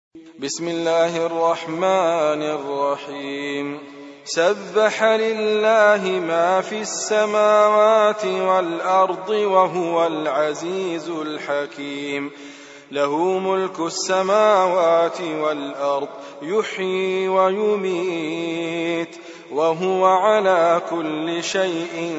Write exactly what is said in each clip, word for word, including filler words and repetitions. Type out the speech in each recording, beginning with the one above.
بسم الله الرحمن الرحيم. سبح لله ما في السماوات والأرض وهو العزيز الحكيم. له ملك السماوات والأرض يحيي ويميت وهو على كل شيء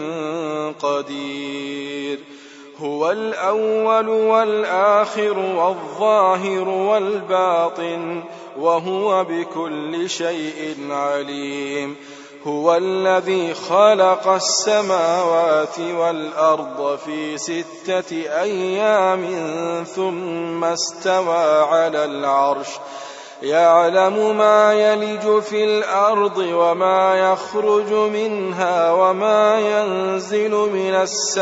قدير. هو الأول والآخر والظاهر والباطن وهو بكل شيء عليم. هو الذي خلق السماوات والأرض في ستة أيام ثم استوى على العرش يعلم ما يلج في الأرض وما يخرج منها وما ينزل من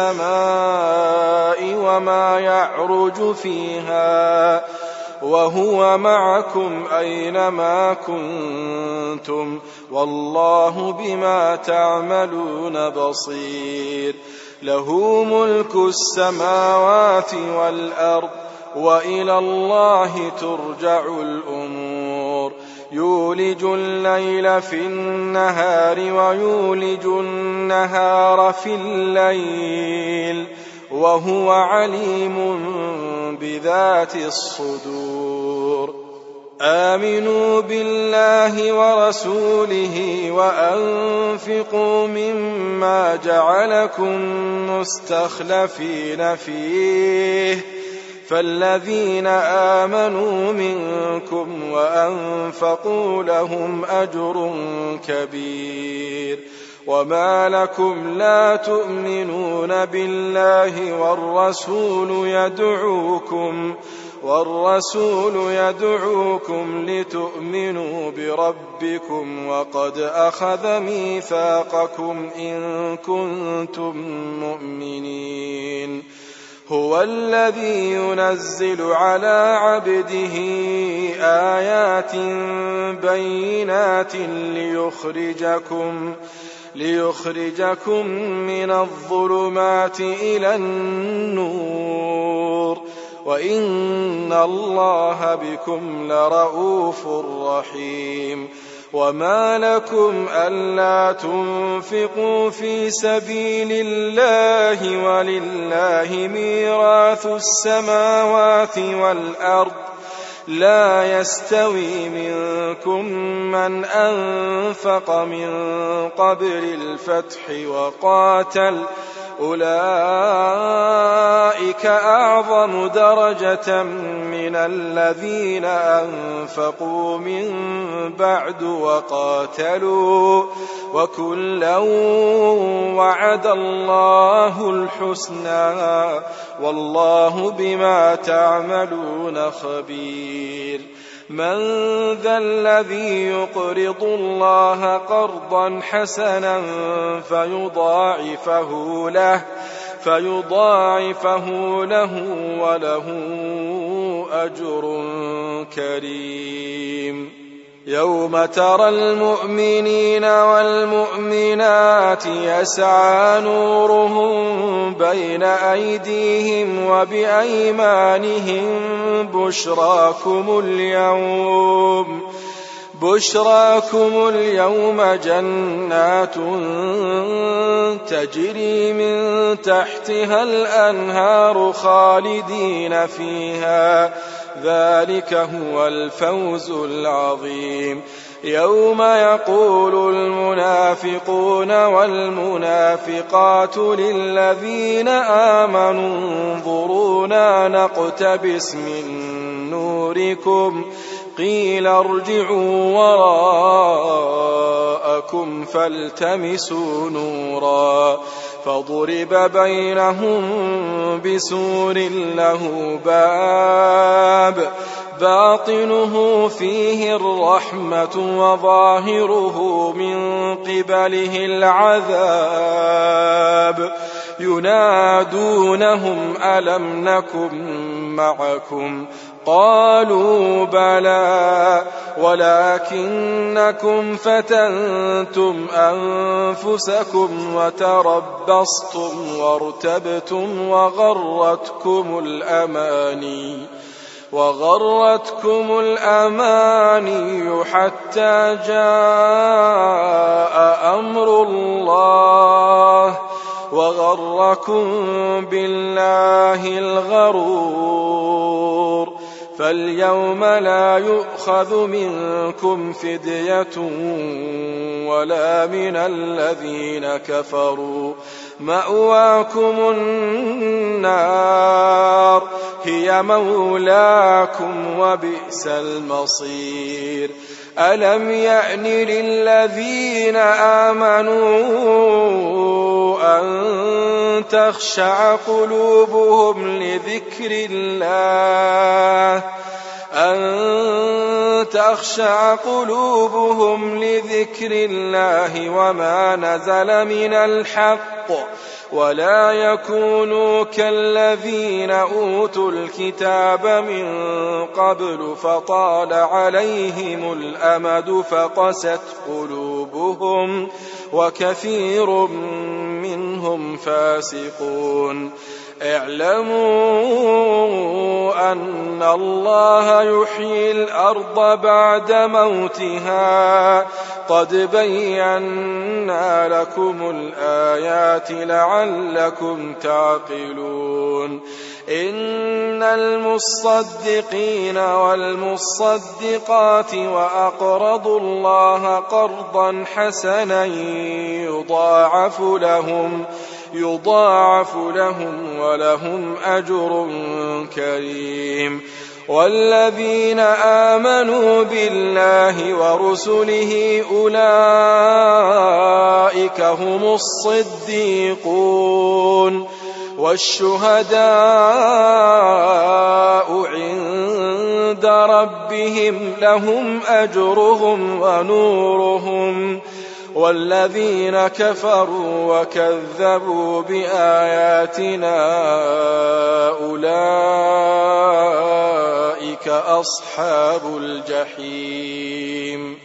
السماء وما يعرج فيها وهو معكم أينما كنتم والله بما تعملون بصير. له ملك السماوات والأرض وإلى الله ترجع الأمور. يولج الليل في النهار ويولج النهار في الليل وهو عليم بذات الصدور. آمنوا بالله ورسوله وأنفقوا مما جعلكم مستخلفين فيه فالذين آمنوا منكم وأنفقوا لهم أجر كبير. وما لكم لا تؤمنون بالله والرسول يدعوكم والرسول يدعوكم لتؤمنوا بربكم وقد أخذ ميثاقكم إن كنتم مؤمنين. هو الذي ينزل على عبده آيات بينات ليخرجكم ليخرجكم من الظلمات إلى النور وإن الله بكم لرؤوف رحيم. وما لكم ألا تنفقوا في سبيل الله ولله ميراث السماوات والأرض لا يستوي منكم من أنفق من قبل الفتح وقاتل أولئك أعظم درجة من الذين أنفقوا من بعد وقاتلوا وكلا وعد الله الحسنى والله بما تعملون خبير. من ذا الذي يقرض الله قرضا حسنا فيضاعفه له فيضاعفه له وله أجر كريم. يوم ترى المؤمنين والمؤمنات يسعى نورهم بين أيديهم وبأيمانهم بشراكم اليوم بشراكم اليوم جنات تجري من تحتها الأنهار خالدين فيها ذلك هو الفوز العظيم. يوم يقول المنافقون والمنافقات للذين آمنوا انظرونا نقتبس من نوركم قيل ارجعوا وراءكم فالتمسوا نورا فضرب بينهم بسور له باب باطنه فيه الرحمة وظاهره من قبله العذاب. ينادونهم ألم نكن معكم قالوا بلى ولكنكم فتنتم أنفسكم وتربصتم وارتبتم وغرتكم الأماني وغرتكم الأماني حتى جاء أمر الله وغركم بالله الغرور فاليوم لا يؤخذ منكم فدية ولا من الذين كفروا مأواكم النار هي مولاكم وبئس المصير ألم يأن للذين آمنوا أن تخشع قلوبهم لذكر الله أن تخشع قلوبهم لذكر الله وما نزل من الحق ولا يكونوا كالذين أوتوا الكتاب من قبل فطال عليهم الأمد فقست قلوبهم وكثير منهم فاسقون اعلموا أن الله يحيي الأرض بعد موتها قد بينا لكم الآيات لعلكم تعقلون إن المصدقين والمصدقات وأقرضوا الله قرضا حسنا يضاعف لهم يضاعف لهم ولهم أجر كريم والذين آمنوا بالله ورسله أولئك هم الصديقون والشهداء عند ربهم لهم أجرهم ونورهم والذين كفروا وكذبوا بآياتنا أولئك أصحاب الجحيم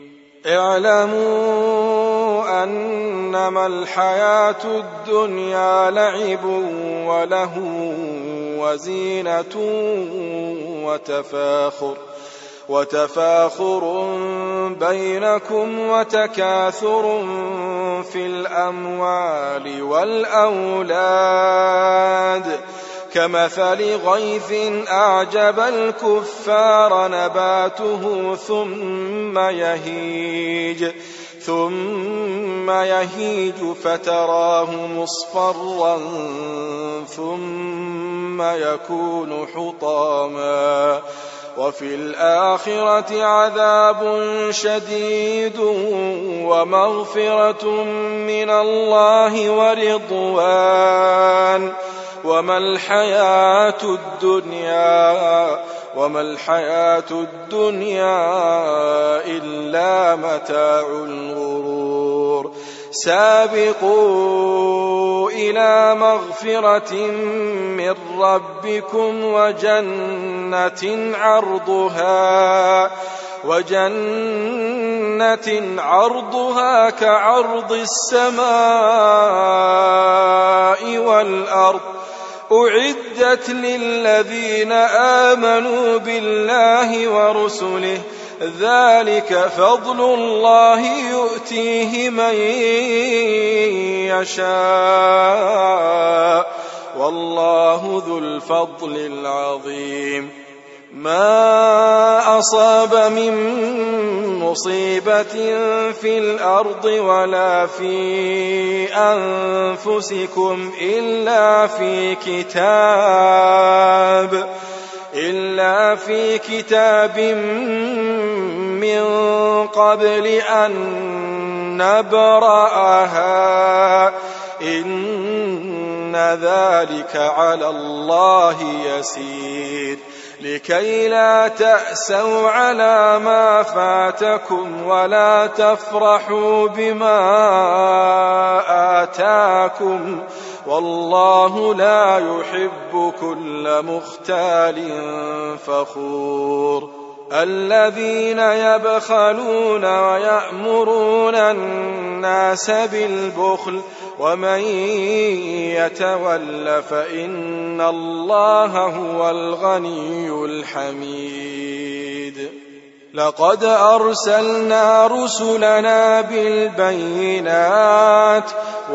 اعلموا أنما الحياة الدنيا لعب وله وزينة وتفاخر وتفاخر بينكم وتكاثر في الأموال والأولاد كمثل غيث أعجب الكفار نباته ثم يهيج ثم يهيج فتراه مصفرا ثم يكون حطاما وفي الآخرة عذاب شديد ومغفرة من الله ورضوان وما الحياة الدنيا وما الحياة الدنيا إلا متاع الغرور سابقوا إلى مغفرة من ربكم وجنة عرضها وجنة عرضها كعرض السماء والأرض أعدت للذين آمنوا بالله ورسله ذلك فضل الله يؤتيه من يشاء والله ذو الفضل العظيم ما أصاب من مصيبة في الأرض ولا في أنفسكم إلا في كتاب إلا في كتاب من قبل أن نبرأها إن ذلك على الله يسير لكي لا تأسوا على ما فاتكم ولا تفرحوا بما آتاكم والله لا يحب كل مختال فخور الذين يبخلون ويأمرون الناس بالبخل ومن يتول فإن الله هو الغني الحميد. لقد أرسلنا رسلنا بالبينات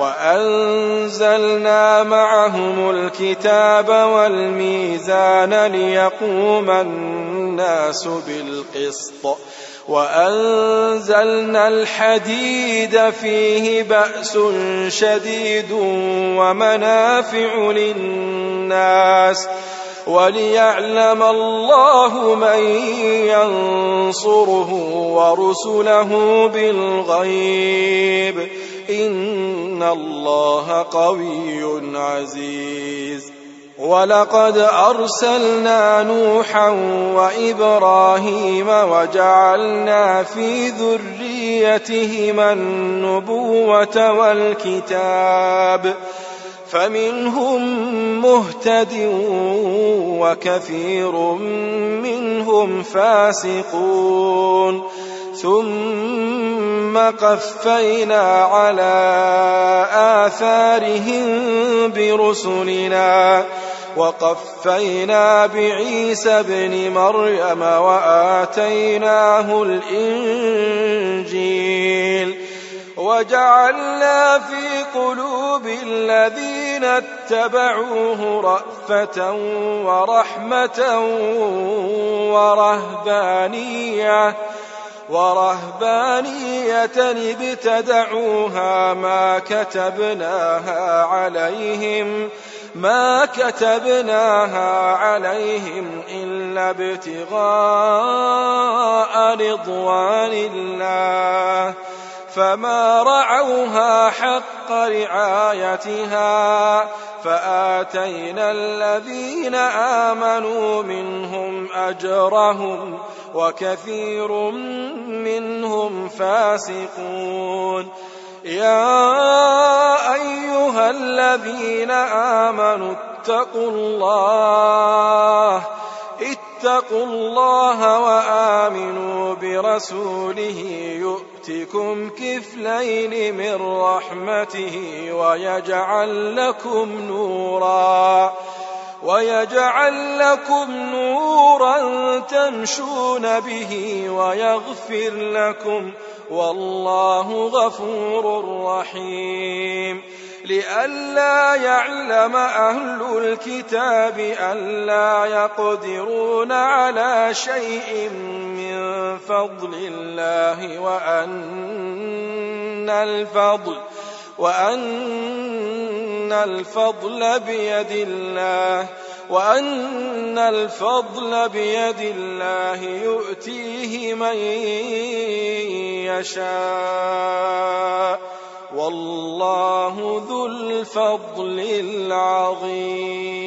وأنزلنا معهم الكتاب والميزان ليقوم الناس بالقسط وأنزلنا الحديد فيه بأس شديد ومنافع للناس وليعلم الله من ينصره ورسله بالغيب إن الله قوي عزيز. ولقد أرسلنا نوحا وإبراهيم وجعلنا في ذريتهما النبوة والكتاب فمنهم مهتد وكثير منهم فاسقون ثم قفينا على آثارهم برسلنا وقفينا بعيسى ابن مريم وآتيناه الإنجيل وجعلنا في قلوب الذين اتبعوه رأفة ورحمة ورهبانية ورهبانية ابتدعوها ما كتبناها عليهم ما كتبناها عليهم إلا ابتغاء رضوان الله فما رعوها حق رعايتها فآتينا الذين آمنوا منهم أجرهم وكثير منهم فاسقون. يا أيها الذين آمنوا اتقوا الله اتقوا الله وآمنوا برسوله يؤتكم كفلين من رحمته ويجعل لكم نورا ويجعل لكم نورا تمشون به ويغفر لكم والله غفور رحيم. لئلا يعلم أهل الكتاب ألا يقدرون على شيء من فضل الله وأن الفضل وأن الفضل بيد الله وأن الفضل بيد الله يؤتيه من يشاء والله ذو الفضل العظيم.